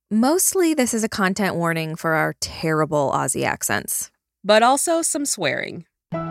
Mostly, this is a content warning for our terrible Aussie accents. But also some swearing.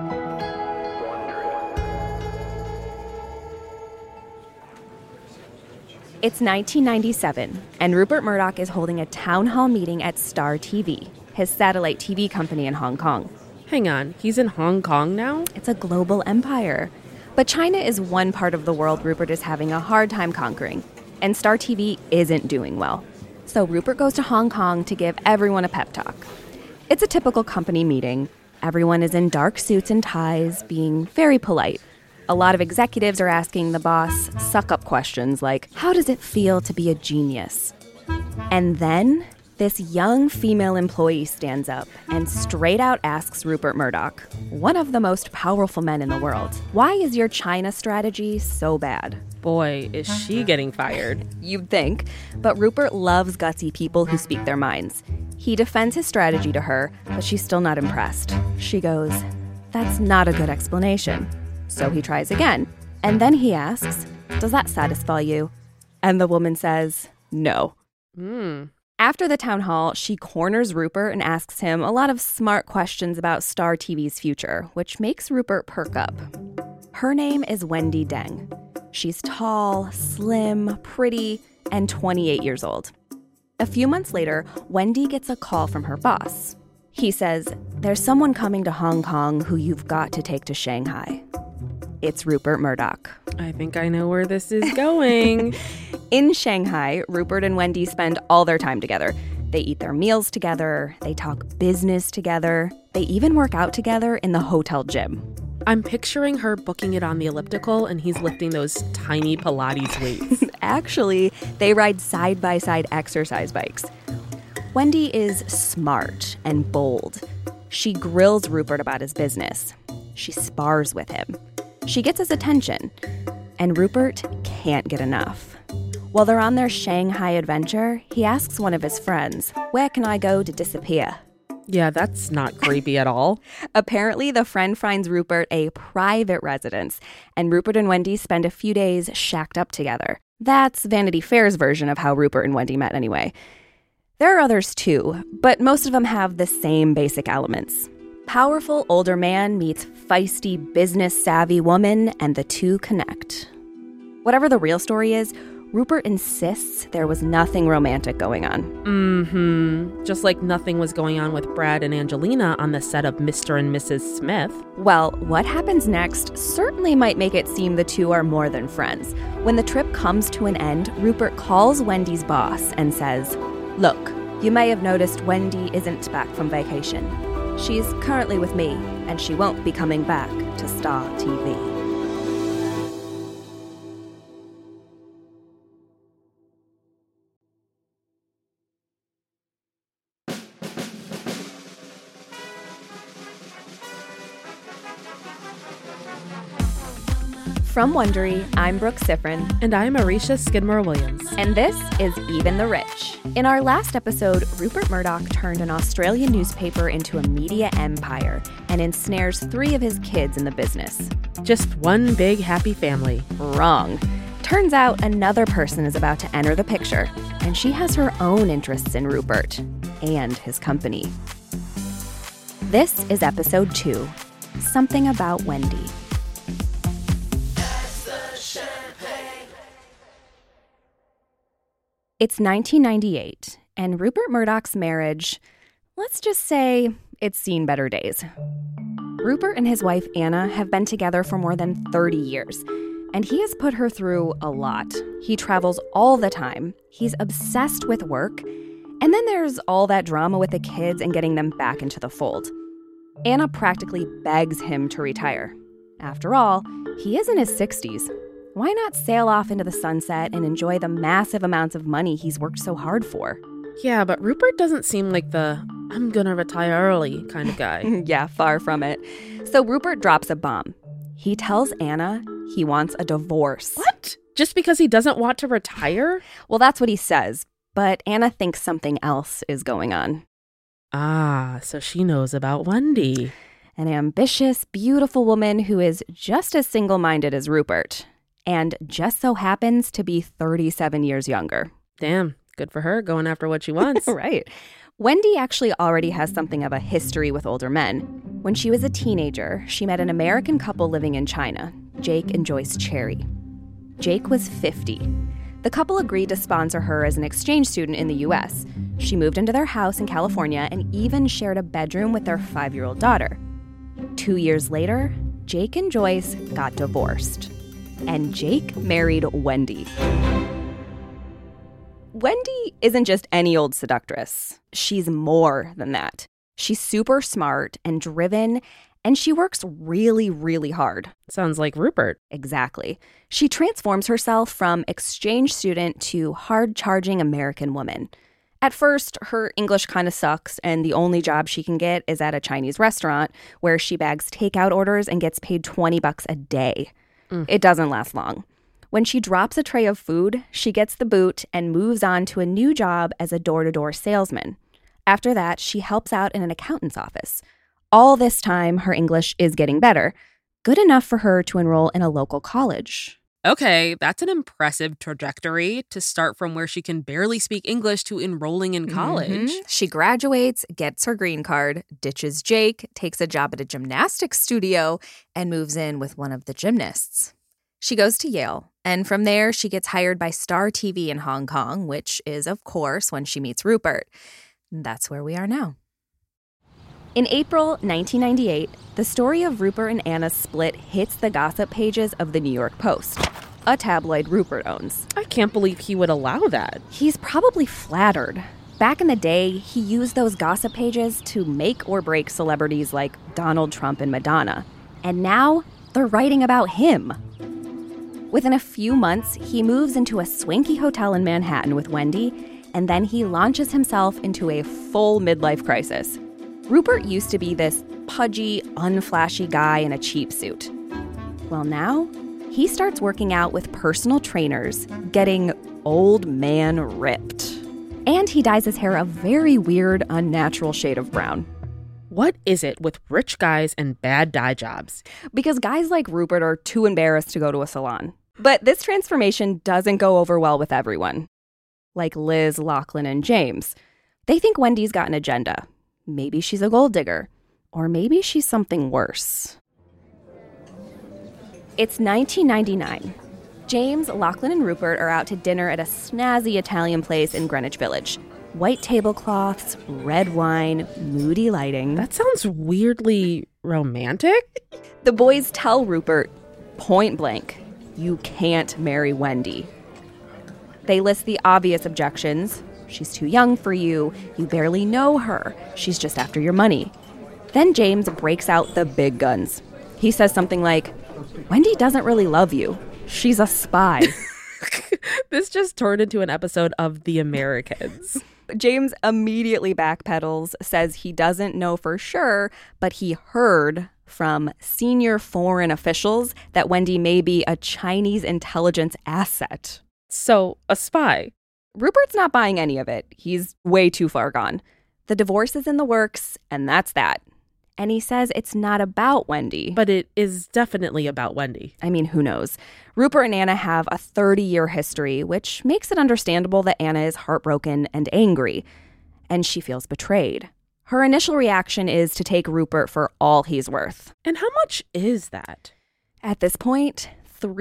It's 1997, and Rupert Murdoch is holding a town hall meeting at Star TV, his satellite TV company in Hong Kong. Hang on, he's in Hong Kong now? It's a global empire. But China is one part of the world Rupert is having a hard time conquering, and Star TV isn't doing well. So Rupert goes to Hong Kong to give everyone a pep talk. It's a typical company meeting. Everyone is in dark suits and ties, being very polite. A lot of executives are asking the boss suck-up questions like, how does it feel to be a genius? And then this young female employee stands up and straight out asks Rupert Murdoch, one of the most powerful men in the world, why is your China strategy so bad? Boy, is she getting fired. You'd think, but Rupert loves gutsy people who speak their minds. He defends his strategy to her, but she's still not impressed. She goes, that's not a good explanation. So he tries again, and then he asks, does that satisfy you? And the woman says, no. After the town hall, she corners Rupert and asks him a lot of smart questions about Star TV's future, which makes Rupert perk up. Her name is Wendy Deng. She's tall, slim, pretty, and 28 years old. A few months later, Wendy gets a call from her boss. He says, there's someone coming to Hong Kong who you've got to take to Shanghai. It's Rupert Murdoch. I think I know where this is going. In Shanghai, Rupert and Wendy spend all their time together. They eat their meals together, they talk business together, they even work out together in the hotel gym. I'm picturing her booking it on the elliptical and he's lifting those tiny Pilates weights. Actually, they ride side-by-side exercise bikes. Wendy is smart and bold. She grills Rupert about his business. She spars with him. She gets his attention. And Rupert can't get enough. While they're on their Shanghai adventure, he asks one of his friends, where can I go to disappear? Yeah, that's not creepy at all. Apparently, the friend finds Rupert a private residence, and Rupert and Wendy spend a few days shacked up together. That's Vanity Fair's version of how Rupert and Wendy met anyway. There are others too, but most of them have the same basic elements. Powerful older man meets feisty, business-savvy woman, and the two connect. Whatever the real story is, Rupert insists there was nothing romantic going on. Just like nothing was going on with Brad and Angelina on the set of Mr. and Mrs. Smith. Well, what happens next certainly might make it seem the two are more than friends. When the trip comes to an end, Rupert calls Wendy's boss and says, look, you may have noticed Wendy isn't back from vacation. She's currently with me, and she won't be coming back to Star TV. From Wondery, I'm Brooke Siffrin. And I'm Arisha Skidmore-Williams. And this is Even the Rich. In our last episode, Rupert Murdoch turned an Australian newspaper into a media empire and ensnares 3 of his kids in the business. Just one big happy family. Wrong. Turns out another person is about to enter the picture, and she has her own interests in Rupert and his company. This is episode 2, Something About Wendy. It's 1998, and Rupert Murdoch's marriage, let's just say, it's seen better days. Rupert and his wife Anna have been together for more than 30 years, and he has put her through a lot. He travels all the time, he's obsessed with work, and then there's all that drama with the kids and getting them back into the fold. Anna practically begs him to retire. After all, he is in his 60s. Why not sail off into the sunset and enjoy the massive amounts of money he's worked so hard for? Yeah, but Rupert doesn't seem like the I'm gonna retire early kind of guy. Yeah, far from it. So Rupert drops a bomb. He tells Anna he wants a divorce. What? Just because he doesn't want to retire? Well, that's what he says, but Anna thinks something else is going on. Ah, so she knows about Wendy. An ambitious, beautiful woman who is just as single-minded as Rupert. And just so happens to be 37 years younger. Damn, Good for her, going after what she wants. Right. Wendy actually already has something of a history with older men. When she was a teenager, she met an American couple living in China, Jake and Joyce Cherry. Jake was 50. The couple agreed to sponsor her as an exchange student in the U.S. She moved into their house in California and even shared a bedroom with their 5-year-old daughter. 2 years later, Jake and Joyce got divorced. And Jake married Wendy. Wendy isn't just any old seductress. She's more than that. She's super smart and driven, and she works really, really hard. Sounds like Rupert. Exactly. She transforms herself from exchange student to hard-charging American woman. At first, her English kind of sucks, and the only job she can get is at a Chinese restaurant where she bags takeout orders and gets paid $20 a day. It doesn't last long. When she drops a tray of food, she gets the boot and moves on to a new job as a door-to-door salesman. After that, she helps out in an accountant's office. All this time, her English is getting better, good enough for her to enroll in a local college. Okay, that's an impressive trajectory to start from where she can barely speak English to enrolling in college. She graduates, gets her green card, ditches Jake, takes a job at a gymnastics studio, and moves in with one of the gymnasts. She goes to Yale, and from there she gets hired by Star TV in Hong Kong, which is, of course, when she meets Rupert. That's where we are now. In April 1998, the story of Rupert and Anna's split hits the gossip pages of the New York Post, a tabloid Rupert owns. I can't believe he would allow that. He's probably flattered. Back in the day, he used those gossip pages to make or break celebrities like Donald Trump and Madonna. And now, they're writing about him. Within a few months, he moves into a swanky hotel in Manhattan with Wendy, and then he launches himself into a full midlife crisis. Rupert used to be this pudgy, unflashy guy in a cheap suit. Well, now, he starts working out with personal trainers, getting old man ripped. And he dyes his hair a very weird, unnatural shade of brown. What is it with rich guys and bad dye jobs? Because guys like Rupert are too embarrassed to go to a salon. But this transformation doesn't go over well with everyone. Like Liz, Lachlan, and James. They think Wendy's got an agenda. Maybe she's a gold digger. Or maybe she's something worse. It's 1999. James, Lachlan, and Rupert are out to dinner at a snazzy Italian place in Greenwich Village. White tablecloths, red wine, moody lighting. That sounds weirdly romantic. The boys tell Rupert, point blank, you can't marry Wendy. They list the obvious objections. She's too young for you. You barely know her. She's just after your money. Then James breaks out the big guns. He says something like, Wendy doesn't really love you. She's a spy. This just turned into an episode of The Americans. James immediately backpedals, says he doesn't know for sure, but he heard from senior foreign officials that Wendy may be a Chinese intelligence asset. So, a spy. Rupert's not buying any of it. He's way too far gone. The divorce is in the works, and that's that. And he says it's not about Wendy. But it is definitely about Wendy. I mean, who knows? Rupert and Anna have a 30-year history, which makes it understandable that Anna is heartbroken and angry. And she feels betrayed. Her initial reaction is to take Rupert for all he's worth. And how much is that? At this point,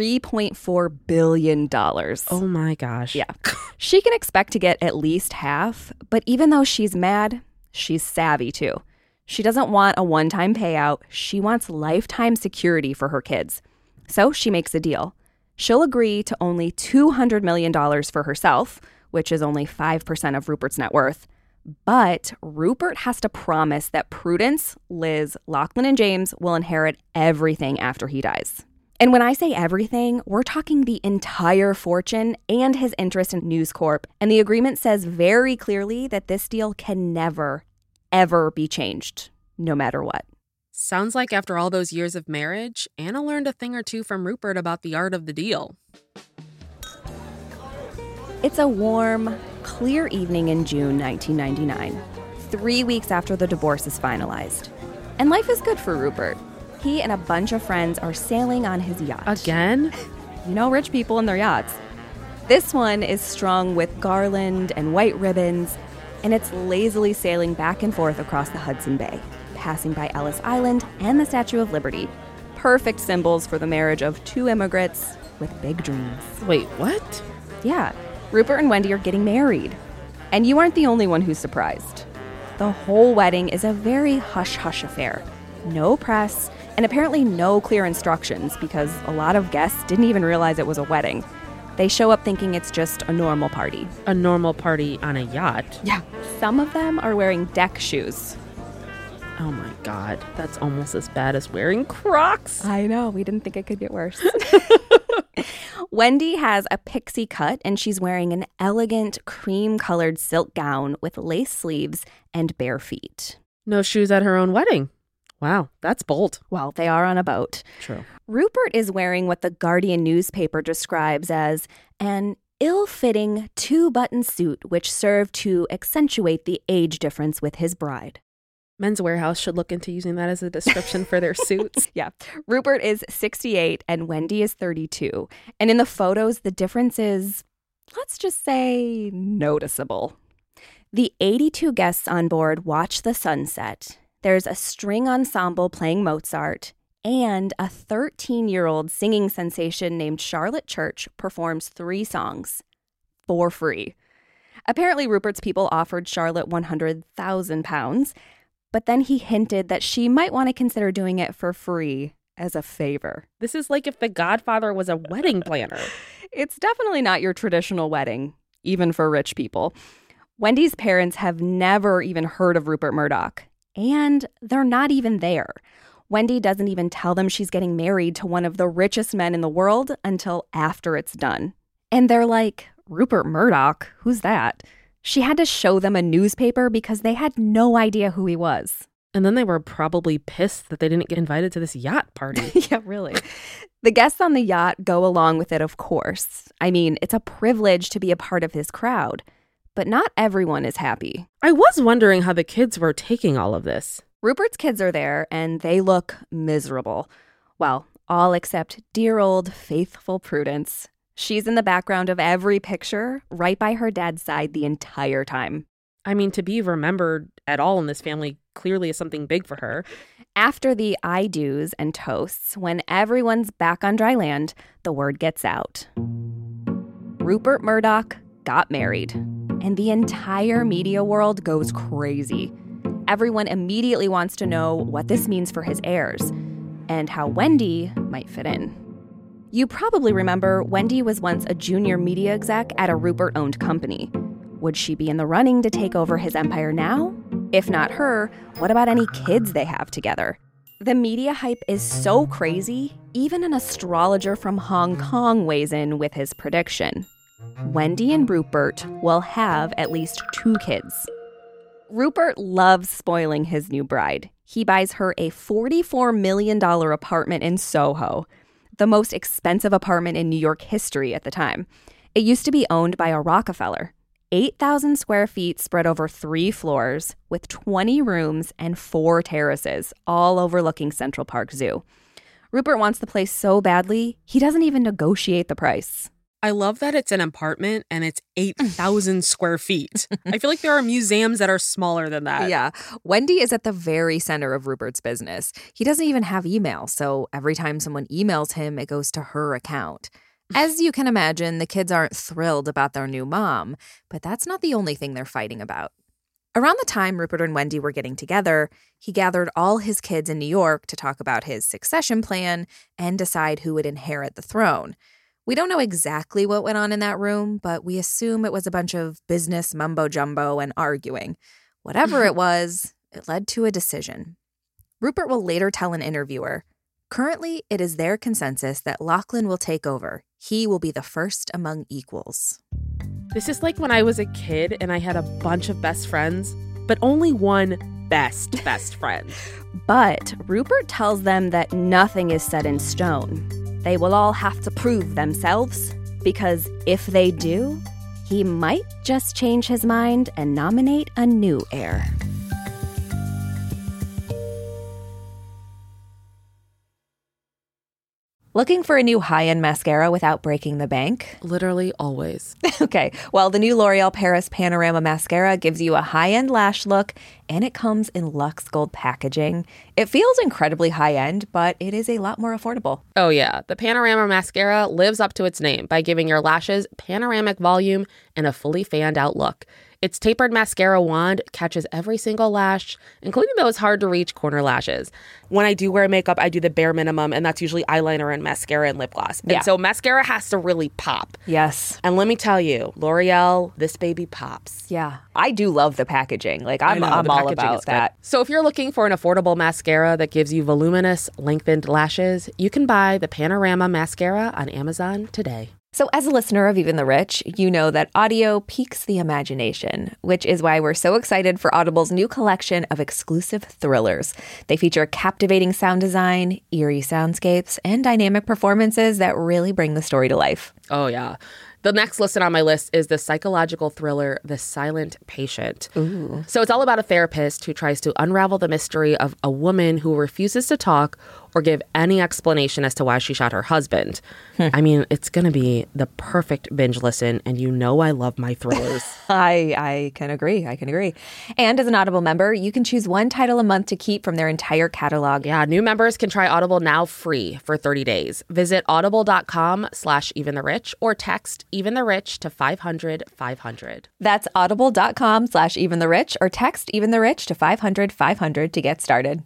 $3.4 billion. Oh my gosh. Yeah. She can expect to get at least half, but even though she's mad, she's savvy too. She doesn't want a one-time payout. She wants lifetime security for her kids. So she makes a deal. She'll agree to only $200 million for herself, which is only 5% of Rupert's net worth. But Rupert has to promise that Prudence, Liz, Lachlan, and James will inherit everything after he dies. And when I say everything, we're talking the entire fortune and his interest in News Corp. And the agreement says very clearly that this deal can never, ever be changed, no matter what. Sounds like after all those years of marriage, Anna learned a thing or two from Rupert about the art of the deal. It's a warm, clear evening in June 1999, 3 weeks after the divorce is finalized. And life is good for Rupert. He and a bunch of friends are sailing on his yacht. Again? You know rich people and their yachts. This one is strung with garland and white ribbons, and it's lazily sailing back and forth across the Hudson Bay, passing by Ellis Island and the Statue of Liberty. Perfect symbols for the marriage of two immigrants with big dreams. Wait, what? Yeah, Rupert and Wendy are getting married. And you aren't the only one who's surprised. The whole wedding is a very hush-hush affair. No press, and apparently no clear instructions because a lot of guests didn't even realize it was a wedding. They show up thinking it's just a normal party. A normal party on a yacht? Yeah. Some of them are wearing deck shoes. Oh my God, that's almost as bad as wearing Crocs. I know, we didn't think it could get worse. Wendy has a pixie cut, and she's wearing an elegant cream-colored silk gown with lace sleeves and bare feet. No shoes at her own wedding. Wow, that's bold. Well, they are on a boat. True. Rupert is wearing what the Guardian newspaper describes as an ill-fitting two-button suit which served to accentuate the age difference with his bride. Men's Warehouse should look into using that as a description for their suits. Yeah. Rupert is 68 and Wendy is 32. And in the photos, the difference is, let's just say, noticeable. The 82 guests on board watch the sunset. There's a string ensemble playing Mozart, and a 13-year-old singing sensation named Charlotte Church performs 3 songs for free. Apparently, Rupert's people offered Charlotte £100,000, but then he hinted that she might want to consider doing it for free as a favor. This is like if The Godfather was a wedding planner. It's definitely not your traditional wedding, even for rich people. Wendy's parents have never even heard of Rupert Murdoch, and they're not even there. Wendy doesn't even tell them she's getting married to one of the richest men in the world until after it's done. And they're like, Rupert Murdoch? Who's that? She had to show them a newspaper because they had no idea who he was. And then they were probably pissed that they didn't get invited to this yacht party. Yeah, really. The guests on the yacht go along with it, of course. I mean, it's a privilege to be a part of his crowd. But not everyone is happy. I was wondering how the kids were taking all of this. Rupert's kids are there, and they look miserable. Well, all except dear old faithful Prudence. She's in the background of every picture, right by her dad's side the entire time. I mean, to be remembered at all in this family clearly is something big for her. After the I-dos and toasts, when everyone's back on dry land, the word gets out. Rupert Murdoch got married, and the entire media world goes crazy. Everyone immediately wants to know what this means for his heirs and how Wendy might fit in. You probably remember Wendy was once a junior media exec at a Rupert-owned company. Would she be in the running to take over his empire now? If not her, what about any kids they have together? The media hype is so crazy, even an astrologer from Hong Kong weighs in with his prediction. Wendy and Rupert will have at least 2 kids. Rupert loves spoiling his new bride. He buys her a $44 million apartment in Soho, the most expensive apartment in New York history at the time. It used to be owned by a Rockefeller. 8,000 square feet spread over 3 floors with 20 rooms and 4 terraces, all overlooking Central Park Zoo. Rupert wants the place so badly, he doesn't even negotiate the price. I love that it's an apartment and it's 8,000 square feet. I feel like there are museums that are smaller than that. Yeah. Wendy is at the very center of Rupert's business. He doesn't even have email, so every time someone emails him, it goes to her account. As you can imagine, the kids aren't thrilled about their new mom, but that's not the only thing they're fighting about. Around the time Rupert and Wendy were getting together, he gathered all his kids in New York to talk about his succession plan and decide who would inherit the throne. We don't know exactly what went on in that room, but we assume it was a bunch of business mumbo-jumbo and arguing. Whatever it was, it led to a decision. Rupert will later tell an interviewer, currently it is their consensus that Lachlan will take over. He will be the first among equals. This is like when I was a kid and I had a bunch of best friends, but only one best friend. But Rupert tells them that nothing is set in stone. They will all have to prove themselves, because if they do, he might just change his mind and nominate a new heir. Looking for a new high-end mascara without breaking the bank? Literally always. Okay, well, the new L'Oreal Paris Panorama Mascara gives you a high-end lash look, and it comes in Luxe Gold packaging. It feels incredibly high-end, but it is a lot more affordable. Oh yeah, the Panorama Mascara lives up to its name by giving your lashes panoramic volume and a fully fanned out look. Its tapered mascara wand catches every single lash, including those hard-to-reach corner lashes. When I do wear makeup, I do the bare minimum, and that's usually eyeliner and mascara and lip gloss. And so mascara has to really pop. Yes. And let me tell you, L'Oreal, this baby pops. Yeah. I do love the packaging. Like, I'm all about that. So if you're looking for an affordable mascara that gives you voluminous, lengthened lashes, you can buy the Panorama Mascara on Amazon today. So as a listener of Even the Rich, you know that audio piques the imagination, which is why we're so excited for Audible's new collection of exclusive thrillers. They feature captivating sound design, eerie soundscapes, and dynamic performances that really bring the story to life. Oh, yeah. The next listed on my list is the psychological thriller, The Silent Patient. Ooh. So it's all about a therapist who tries to unravel the mystery of a woman who refuses to talk or give any explanation as to why she shot her husband. I mean, it's going to be the perfect binge listen, and you know I love my thrillers. I can agree. And as an Audible member, you can choose one title a month to keep from their entire catalog. Yeah, new members can try Audible now free for 30 days. Visit audible.com/eventherich or text Even the Rich to 500-500. That's audible.com/eventherich or text Even the Rich to 500-500 to get started.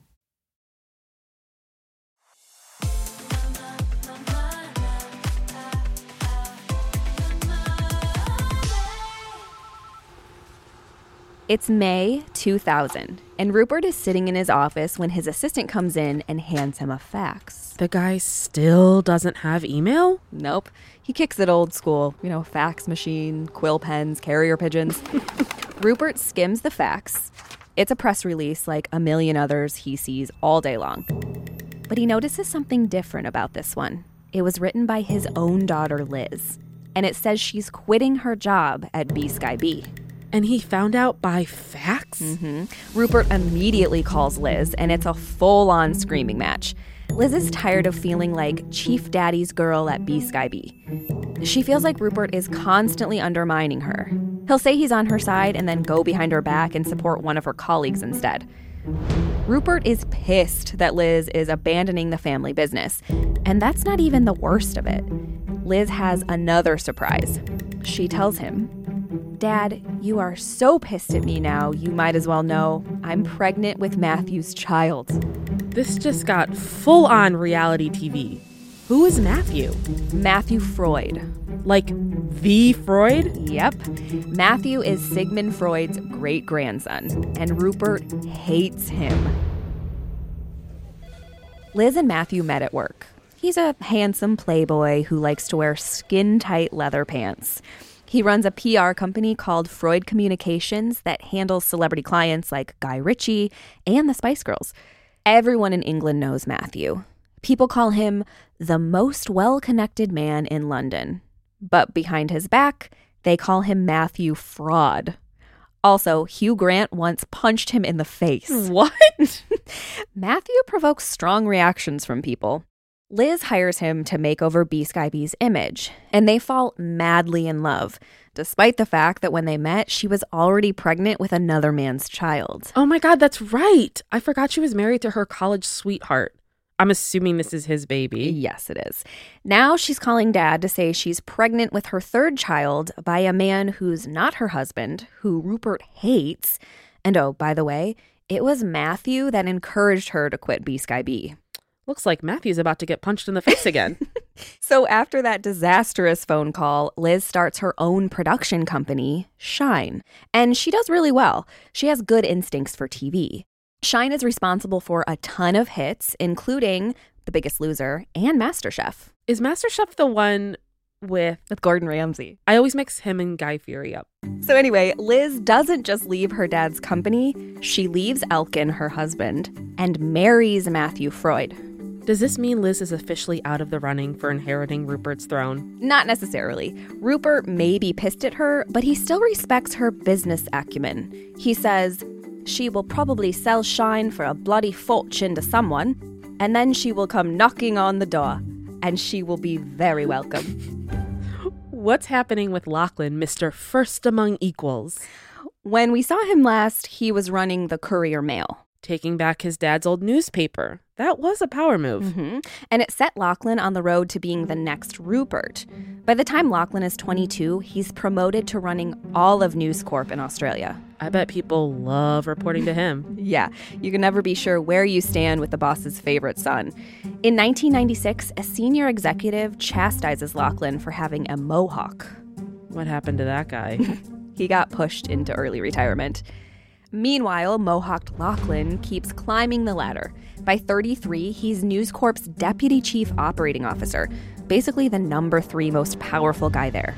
It's May 2000, and Rupert is sitting in his office when his assistant comes in and hands him a fax. The guy still doesn't have email? Nope. He kicks it old school. Fax machine, quill pens, carrier pigeons. Rupert skims the fax. It's a press release like a million others he sees all day long. But he notices something different about this one. It was written by his own daughter, Liz. And it says she's quitting her job at B-Sky B. And he found out by fax? Mm-hmm. Rupert immediately calls Liz, and it's a full-on screaming match. Liz is tired of feeling like Chief Daddy's girl at B-Sky B. She feels like Rupert is constantly undermining her. He'll say he's on her side and then go behind her back and support one of her colleagues instead. Rupert is pissed that Liz is abandoning the family business. And that's not even the worst of it. Liz has another surprise. She tells him, "Dad, you are so pissed at me now, you might as well know I'm pregnant with Matthew's child." This just got full-on reality TV. Who is Matthew? Matthew Freud. Like the Freud? Yep. Matthew is Sigmund Freud's great-grandson, and Rupert hates him. Liz and Matthew met at work. He's a handsome playboy who likes to wear skin-tight leather pants. He runs a PR company called Freud Communications that handles celebrity clients like Guy Ritchie and the Spice Girls. Everyone in England knows Matthew. People call him the most well-connected man in London. But behind his back, they call him Matthew Fraud. Also, Hugh Grant once punched him in the face. What? Matthew provokes strong reactions from people. Liz hires him to make over B-Sky B's image, and they fall madly in love, despite the fact that when they met, she was already pregnant with another man's child. Oh my God, that's right. I forgot she was married to her college sweetheart. I'm assuming this is his baby. Yes, it is. Now she's calling Dad to say she's pregnant with her third child by a man who's not her husband, who Rupert hates. And oh, by the way, it was Matthew that encouraged her to quit B-Sky B. Looks like Matthew's about to get punched in the face again. So after that disastrous phone call, Liz starts her own production company, Shine. And she does really well. She has good instincts for TV. Shine is responsible for a ton of hits, including The Biggest Loser and MasterChef. Is MasterChef the one with Gordon Ramsay? I always mix him and Guy Fieri up. So anyway, Liz doesn't just leave her dad's company. She leaves Elkin, her husband, and marries Matthew Freud. Does this mean Liz is officially out of the running for inheriting Rupert's throne? Not necessarily. Rupert may be pissed at her, but he still respects her business acumen. He says, "She will probably sell Shine for a bloody fortune to someone, and then she will come knocking on the door. and she will be very welcome. What's happening with Lachlan, Mr. First Among Equals? When we saw him last, he was running the Courier-Mail. Taking back his dad's old newspaper. That was a power move. Mm-hmm. And it set Lachlan on the road to being the next Rupert. By the time Lachlan is 22, he's promoted to running all of News Corp in Australia. I bet people love reporting to him. Yeah, you can never be sure where you stand with the boss's favorite son. In 1996, a senior executive chastises Lachlan for having a mohawk. What happened to that guy? He got pushed into early retirement. Meanwhile, Mohawked Lachlan keeps climbing the ladder. By 33, he's News Corp's deputy chief operating officer, basically the number 3 most powerful guy there.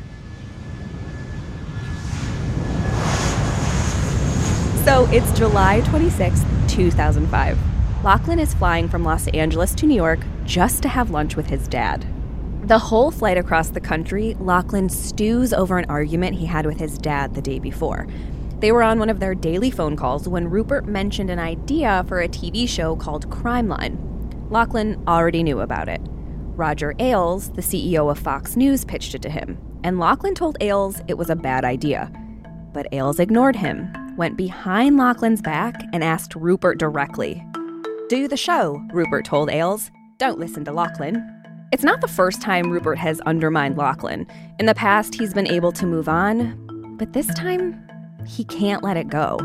So it's July 26th, 2005. Lachlan is flying from Los Angeles to New York just to have lunch with his dad. The whole flight across the country, Lachlan stews over an argument he had with his dad the day before. They were on one of their daily phone calls when Rupert mentioned an idea for a TV show called Crime Line. Lachlan already knew about it. Roger Ailes, the CEO of Fox News, pitched it to him, and Lachlan told Ailes it was a bad idea. But Ailes ignored him, went behind Lachlan's back, and asked Rupert directly. "Do the show," Rupert told Ailes. "Don't listen to Lachlan." It's not the first time Rupert has undermined Lachlan. In the past, he's been able to move on, but this time, he can't let it go.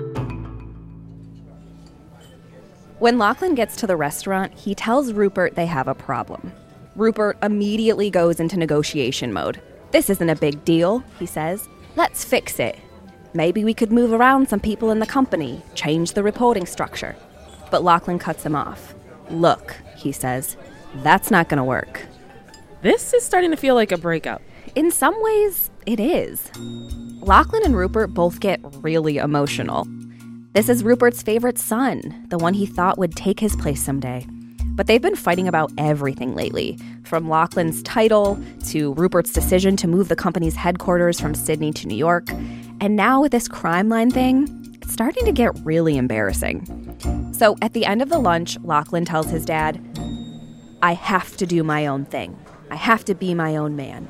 When Lachlan gets to the restaurant, he tells Rupert they have a problem. Rupert immediately goes into negotiation mode. "This isn't a big deal," he says. "Let's fix it. Maybe we could move around some people in the company, change the reporting structure." But Lachlan cuts him off. "Look," he says, "that's not going to work." This is starting to feel like a breakup. In some ways, it is. Lachlan and Rupert both get really emotional. This is Rupert's favorite son, the one he thought would take his place someday. But they've been fighting about everything lately, from Lachlan's title to Rupert's decision to move the company's headquarters from Sydney to New York. And now with this Crime Line thing, it's starting to get really embarrassing. So at the end of the lunch, Lachlan tells his dad, "I have to do my own thing. I have to be my own man."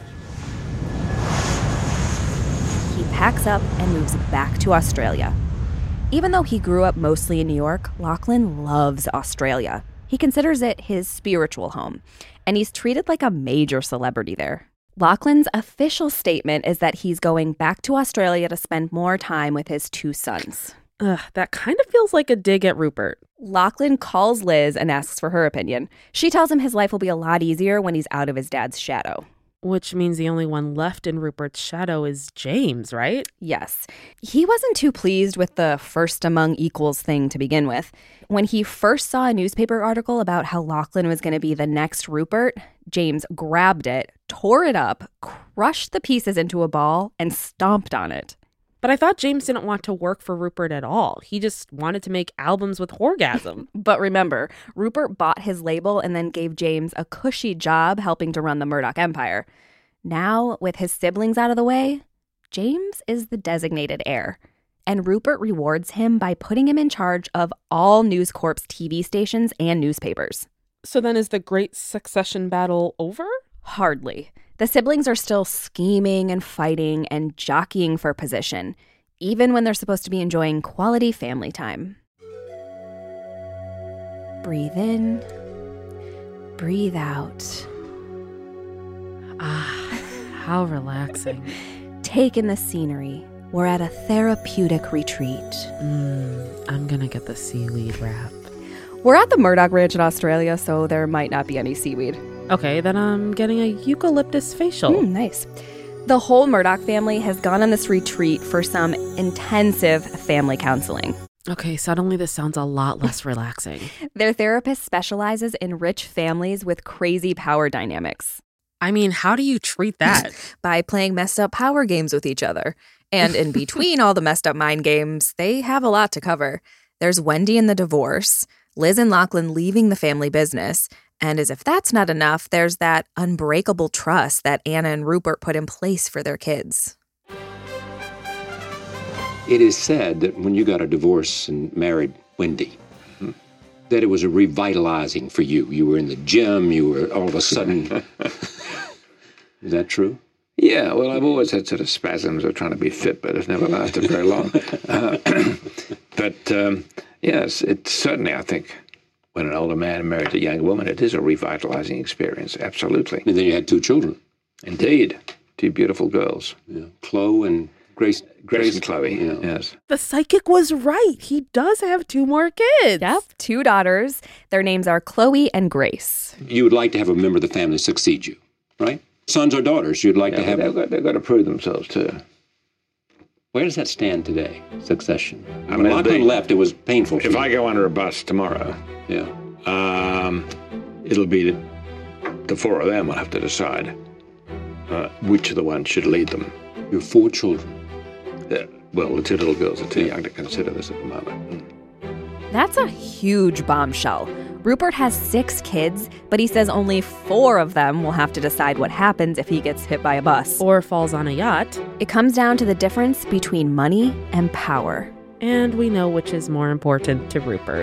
He packs up and moves back to Australia. Even though he grew up mostly in New York, Lachlan loves Australia. He considers it his spiritual home, and he's treated like a major celebrity there. Lachlan's official statement is that he's going back to Australia to spend more time with his 2 sons. Ugh, that kind of feels like a dig at Rupert. Lachlan calls Liz and asks for her opinion. She tells him his life will be a lot easier when he's out of his dad's shadow. Which means the only one left in Rupert's shadow is James, right? Yes. He wasn't too pleased with the first among equals thing to begin with. When he first saw a newspaper article about how Lachlan was going to be the next Rupert, James grabbed it, tore it up, crushed the pieces into a ball, and stomped on it. But I thought James didn't want to work for Rupert at all. He just wanted to make albums with Horgasm. But remember, Rupert bought his label and then gave James a cushy job helping to run the Murdoch empire. Now, with his siblings out of the way, James is the designated heir. And Rupert rewards him by putting him in charge of all News Corp's TV stations and newspapers. So then is the great succession battle over? Hardly. The siblings are still scheming and fighting and jockeying for position, even when they're supposed to be enjoying quality family time. Breathe in, breathe out. Ah, how relaxing. Take in the scenery. We're at a therapeutic retreat. I'm gonna get the seaweed wrap. We're at the Murdoch Ranch in Australia, so there might not be any seaweed. Okay, then I'm getting a eucalyptus facial. Nice. The whole Murdoch family has gone on this retreat for some intensive family counseling. Okay, suddenly this sounds a lot less relaxing. Their therapist specializes in rich families with crazy power dynamics. I mean, how do you treat that? By playing messed up power games with each other. And in between all the messed up mind games, they have a lot to cover. There's Wendy and the divorce, Liz and Lachlan leaving the family business, and as if that's not enough, there's that unbreakable trust that Anna and Rupert put in place for their kids. It is said that when you got a divorce and married Wendy, that it was a revitalizing for you. You were in the gym, you were all of a sudden... Is that true? Yeah, well, I've always had sort of spasms of trying to be fit, but it's never lasted very long. Yes, it's certainly, I think, when an older man marries a younger woman, it is a revitalizing experience, absolutely. And then you had 2 children. Indeed, 2 beautiful girls. Yeah. Chloe and Grace. Grace and Chloe, yeah. Yes. The psychic was right. He does have 2 more kids. Yep, 2 daughters. Their names are Chloe and Grace. You would like to have a member of the family succeed you, right? Sons or daughters, you'd like to have... They've got to prove themselves, too. Where does that stand today, succession? I When mean, Lachlan left, it was painful for If you. I go under a bus tomorrow, Yeah. it'll be the 4 of them will have to decide which of the ones should lead them. You have 4 children. Well, the 2 little girls are too young to consider this at the moment. That's a huge bombshell. Rupert has 6 kids, but he says only 4 of them will have to decide what happens if he gets hit by a bus. Or falls on a yacht. It comes down to the difference between money and power. And we know which is more important to Rupert.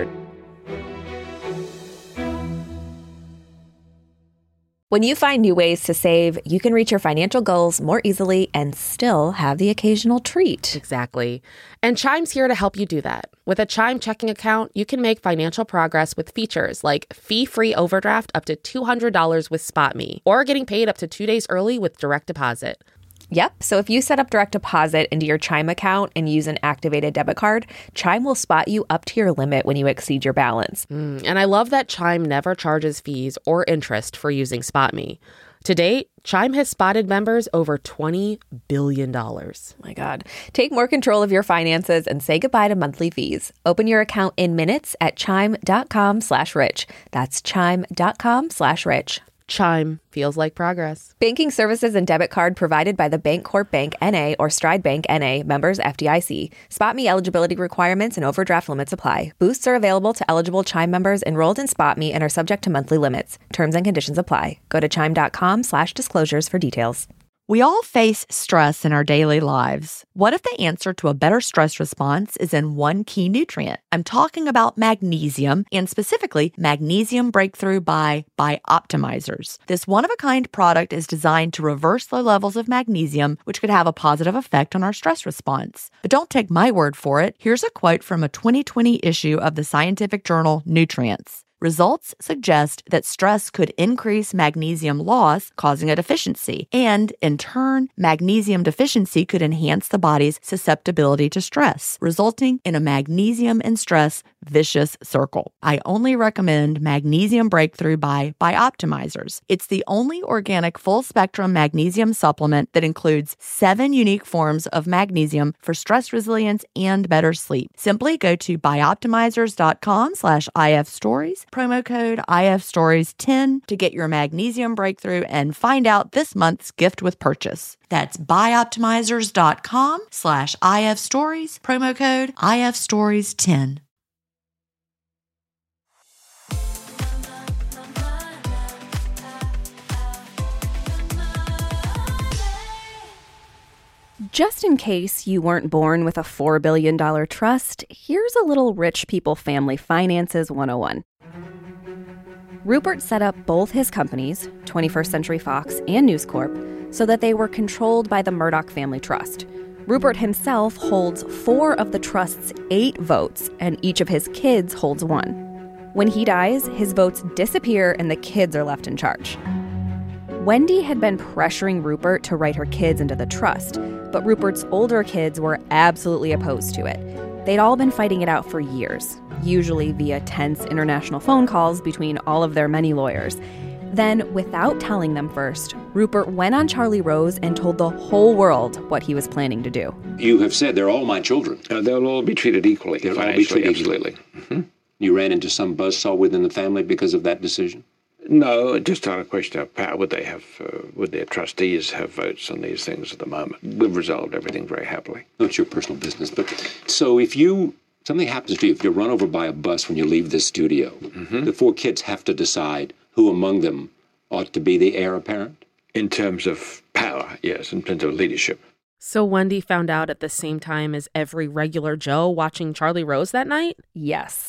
When you find new ways to save, you can reach your financial goals more easily and still have the occasional treat. Exactly. And Chime's here to help you do that. With a Chime checking account, you can make financial progress with features like fee-free overdraft up to $200 with SpotMe, or getting paid up to 2 days early with direct deposit. Yep. So if you set up direct deposit into your Chime account and use an activated debit card, Chime will spot you up to your limit when you exceed your balance. And I love that Chime never charges fees or interest for using SpotMe. To date, Chime has spotted members over $20 billion. My God. Take more control of your finances and say goodbye to monthly fees. Open your account in minutes at chime.com/rich. That's chime.com/rich. Chime feels like progress. Banking services and debit card provided by the Bancorp Bank N.A. or Stride Bank N.A. members FDIC. SpotMe eligibility requirements and overdraft limits apply. Boosts are available to eligible Chime members enrolled in SpotMe and are subject to monthly limits. Terms and conditions apply. Go to chime.com/disclosures for details. We all face stress in our daily lives. What if the answer to a better stress response is in one key nutrient? I'm talking about magnesium, and specifically Magnesium Breakthrough by Bioptimizers. This one-of-a-kind product is designed to reverse low levels of magnesium, which could have a positive effect on our stress response. But don't take my word for it. Here's a quote from a 2020 issue of the scientific journal Nutrients. Results suggest that stress could increase magnesium loss, causing a deficiency. And, in turn, magnesium deficiency could enhance the body's susceptibility to stress, resulting in a magnesium and stress vicious circle. I only recommend Magnesium Breakthrough by Bioptimizers. It's the only organic full-spectrum magnesium supplement that includes 7 unique forms of magnesium for stress resilience and better sleep. Simply go to bioptimizers.com/ifstories, promo code IFStories10 to get your Magnesium Breakthrough and find out this month's gift with purchase. That's bioptimizers.com/IFstories, promo code IFStories10. Just in case you weren't born with a $4 billion trust, here's a little rich people family finances 101. Rupert set up both his companies, 21st Century Fox and News Corp, so that they were controlled by the Murdoch Family Trust. Rupert himself holds 4 of the trust's 8 votes, and each of his kids holds 1. When he dies, his votes disappear and the kids are left in charge. Wendy had been pressuring Rupert to write her kids into the trust, but Rupert's older kids were absolutely opposed to it. They'd all been fighting it out for years, usually via tense international phone calls between all of their many lawyers. Then, without telling them first, Rupert went on Charlie Rose and told the whole world what he was planning to do. You have said they're all my children. They'll all be treated equally. They'll all be treated absolutely. Mm-hmm. You ran into some buzzsaw within the family because of that decision? No, just on a question of power. Would their trustees have votes on these things at the moment? We've resolved everything very happily. No, it's your personal business. But so if something happens to you, if you're run over by a bus when you leave this studio, the 4 kids have to decide who among them ought to be the heir apparent? In terms of power, yes, in terms of leadership. So Wendy found out at the same time as every regular Joe watching Charlie Rose that night? Yes.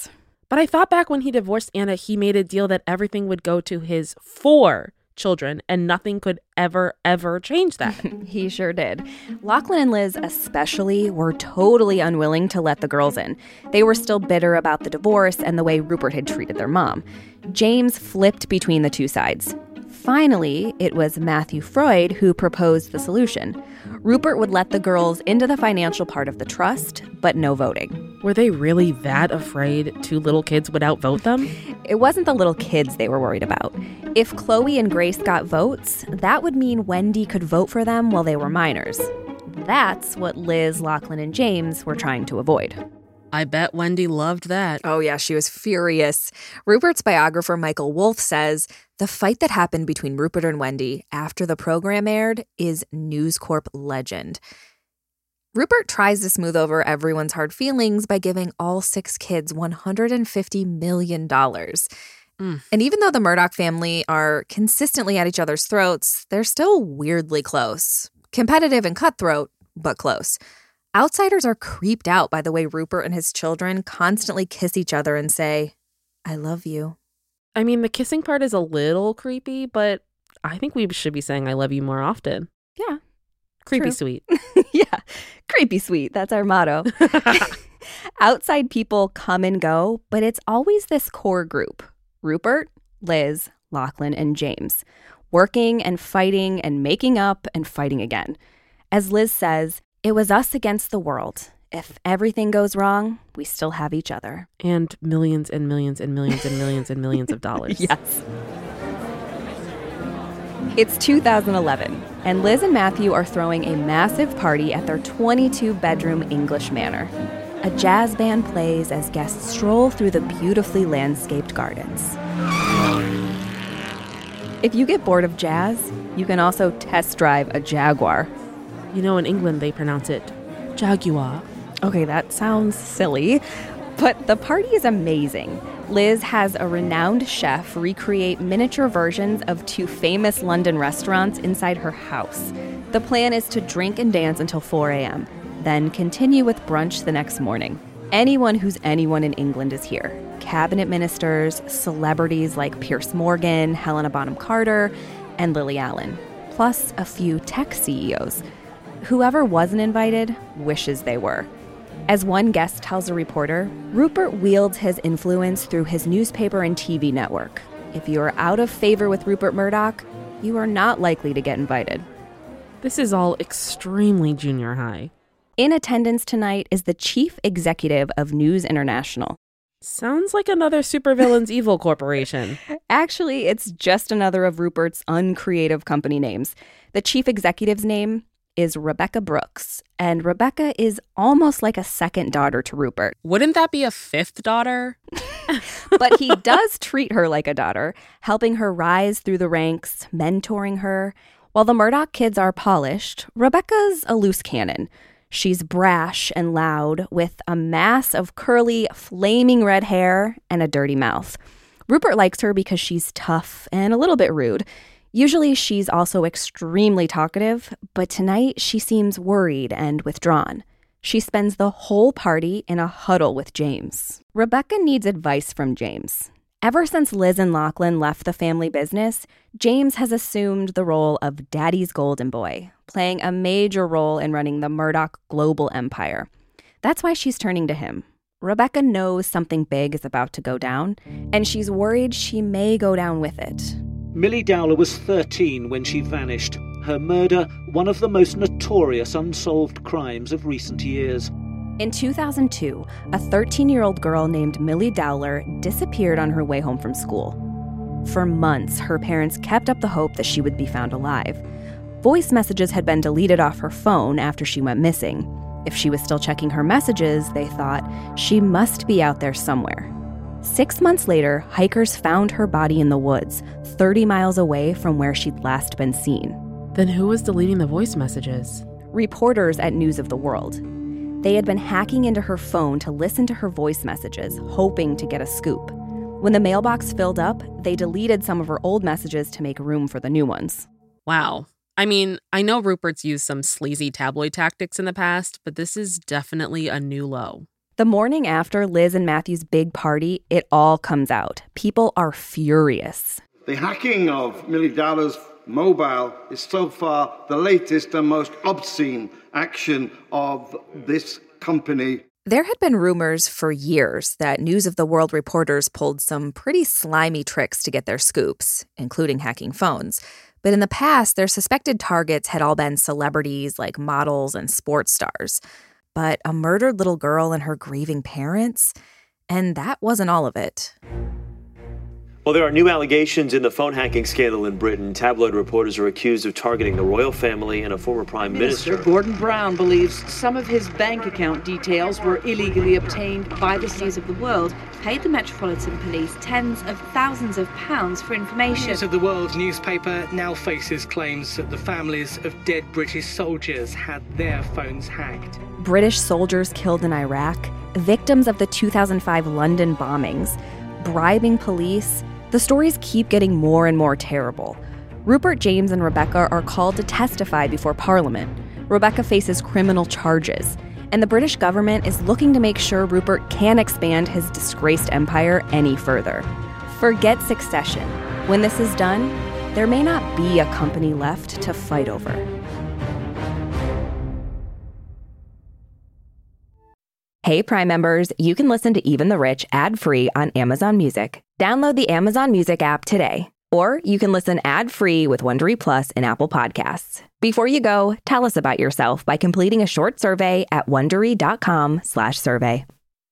But I thought back when he divorced Anna, he made a deal that everything would go to his 4 children, and nothing could ever change that. He sure did. Lachlan and Liz especially were totally unwilling to let the girls in. They were still bitter about the divorce and the way Rupert had treated their mom. James flipped between the two sides. Finally, it was Matthew Freud who proposed the solution. Rupert would let the girls into the financial part of the trust, but no voting. Were they really that afraid 2 little kids would outvote them? It wasn't the little kids they were worried about. If Chloe and Grace got votes, that would mean Wendy could vote for them while they were minors. That's what Liz, Lachlan, and James were trying to avoid. I bet Wendy loved that. Oh, yeah, she was furious. Rupert's biographer, Michael Wolff, says the fight that happened between Rupert and Wendy after the program aired is News Corp legend. Rupert tries to smooth over everyone's hard feelings by giving all 6 kids $150 million. And even though the Murdoch family are consistently at each other's throats, they're still weirdly close. Competitive and cutthroat, but close. Outsiders are creeped out by the way Rupert and his children constantly kiss each other and say, "I love you." I mean, the kissing part is a little creepy, but I think we should be saying I love you more often. Yeah. Creepy True. sweet. Yeah. Creepy sweet. That's our motto. Outside people come and go, but it's always this core group. Rupert, Liz, Lachlan, and James. Working and fighting and making up and fighting again. As Liz says, it was us against the world. If everything goes wrong, we still have each other. And millions and millions and millions and millions and millions of dollars. Yes. It's 2011, and Liz and Matthew are throwing a massive party at their 22-bedroom English manor. A jazz band plays as guests stroll through the beautifully landscaped gardens. If you get bored of jazz, you can also test drive a Jaguar. You know, in England, they pronounce it Jaguar. Okay, that sounds silly, but the party is amazing. Liz has a renowned chef recreate miniature versions of 2 famous London restaurants inside her house. The plan is to drink and dance until 4 a.m., then continue with brunch the next morning. Anyone who's anyone in England is here. Cabinet ministers, celebrities like Piers Morgan, Helena Bonham Carter, and Lily Allen, plus a few tech CEOs. Whoever wasn't invited wishes they were. As one guest tells a reporter, Rupert wields his influence through his newspaper and TV network. If you are out of favor with Rupert Murdoch, you are not likely to get invited. This is all extremely junior high. In attendance tonight is the chief executive of News International. Sounds like another supervillain's evil corporation. Actually, it's just another of Rupert's uncreative company names. The chief executive's name is Rebekah Brooks, and Rebekah is almost like a second daughter to Rupert. Wouldn't that be a 5th daughter? But he does treat her like a daughter, helping her rise through the ranks, mentoring her. While the Murdoch kids are polished, Rebekah's a loose cannon. She's brash and loud, with a mass of curly, flaming red hair and a dirty mouth. Rupert likes her because she's tough and a little bit rude. Usually she's also extremely talkative, but tonight she seems worried and withdrawn. She spends the whole party in a huddle with James. Rebekah needs advice from James. Ever since Liz and Lachlan left the family business, James has assumed the role of Daddy's golden boy, playing a major role in running the Murdoch global empire. That's why she's turning to him. Rebekah knows something big is about to go down, and she's worried she may go down with it. Millie Dowler was 13 when she vanished. Her murder, one of the most notorious unsolved crimes of recent years. In 2002, a 13-year-old girl named Millie Dowler disappeared on her way home from school. For months, her parents kept up the hope that she would be found alive. Voice messages had been deleted off her phone after she went missing. If she was still checking her messages, they thought she must be out there somewhere. 6 months later, hikers found her body in the woods, 30 miles away from where she'd last been seen. Then who was deleting the voice messages? Reporters at News of the World. They had been hacking into her phone to listen to her voice messages, hoping to get a scoop. When the mailbox filled up, they deleted some of her old messages to make room for the new ones. Wow. I mean, I know Rupert's used some sleazy tabloid tactics in the past, but this is definitely a new low. The morning after Liz and Matthew's big party, it all comes out. People are furious. The hacking of Millie Dowler's mobile is so far the latest and most obscene action of this company. There had been rumors for years that News of the World reporters pulled some pretty slimy tricks to get their scoops, including hacking phones. But in the past, their suspected targets had all been celebrities like models and sports stars. But a murdered little girl and her grieving parents? And that wasn't all of it. Well, there are new allegations in the phone hacking scandal in Britain. Tabloid reporters are accused of targeting the royal family and a former prime minister. Gordon Brown believes some of his bank account details were illegally obtained by the News of the World, paid the Metropolitan Police tens of thousands of pounds for information. News of the World newspaper now faces claims that the families of dead British soldiers had their phones hacked. British soldiers killed in Iraq, victims of the 2005 London bombings, bribing police. The stories keep getting more and more terrible. Rupert, James, and Rebecca are called to testify before Parliament. Rebecca faces criminal charges, and the British government is looking to make sure Rupert can expand his disgraced empire any further. Forget succession. When this is done, there may not be a company left to fight over. Hey, Prime members, you can listen to Even the Rich ad-free on Amazon Music. Download the Amazon Music app today. Or you can listen ad-free with Wondery Plus in Apple Podcasts. Before you go, tell us about yourself by completing a short survey at Wondery.com/survey.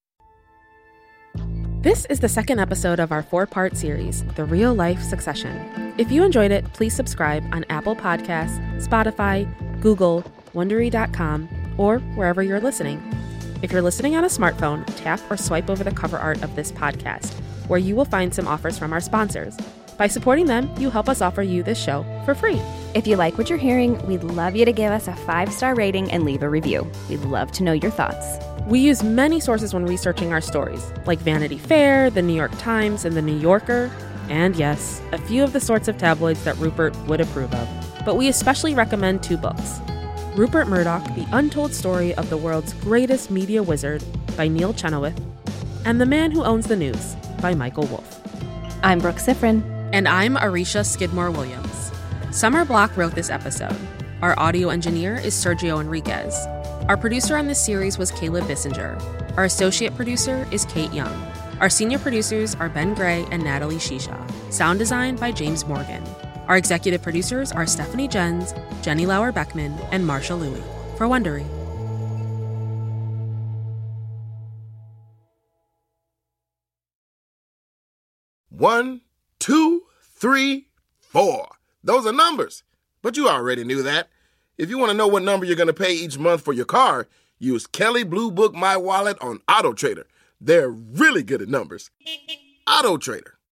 This is the second episode of our 4-part series, The Real Life Succession. If you enjoyed it, please subscribe on Apple Podcasts, Spotify, Google, Wondery.com, or wherever you're listening. If you're listening on a smartphone, tap or swipe over the cover art of this podcast, where you will find some offers from our sponsors. By supporting them, you help us offer you this show for free. If you like what you're hearing, we'd love you to give us a 5-star rating and leave a review. We'd love to know your thoughts. We use many sources when researching our stories, like Vanity Fair, The New York Times, and The New Yorker, and yes, a few of the sorts of tabloids that Rupert would approve of. But we especially recommend 2 books. Rupert Murdoch, The Untold Story of the World's Greatest Media Wizard by Neil Chenoweth, and The Man Who Owns the News by Michael Wolff. I'm Brooke Sifrin. And I'm Arisha Skidmore-Williams. Summer Block wrote this episode. Our audio engineer is Sergio Enriquez. Our producer on this series was Caleb Bissinger. Our associate producer is Kate Young. Our senior producers are Ben Gray and Natalie Shisha. Sound design by James Morgan. Our executive producers are Stephanie Jens, Jenny Lauer-Beckman, and Marsha Louie. For Wondery. One, 2, 3, 4. Those are numbers. But you already knew that. If you want to know what number you're going to pay each month for your car, use Kelley Blue Book My Wallet on AutoTrader. They're really good at numbers. AutoTrader.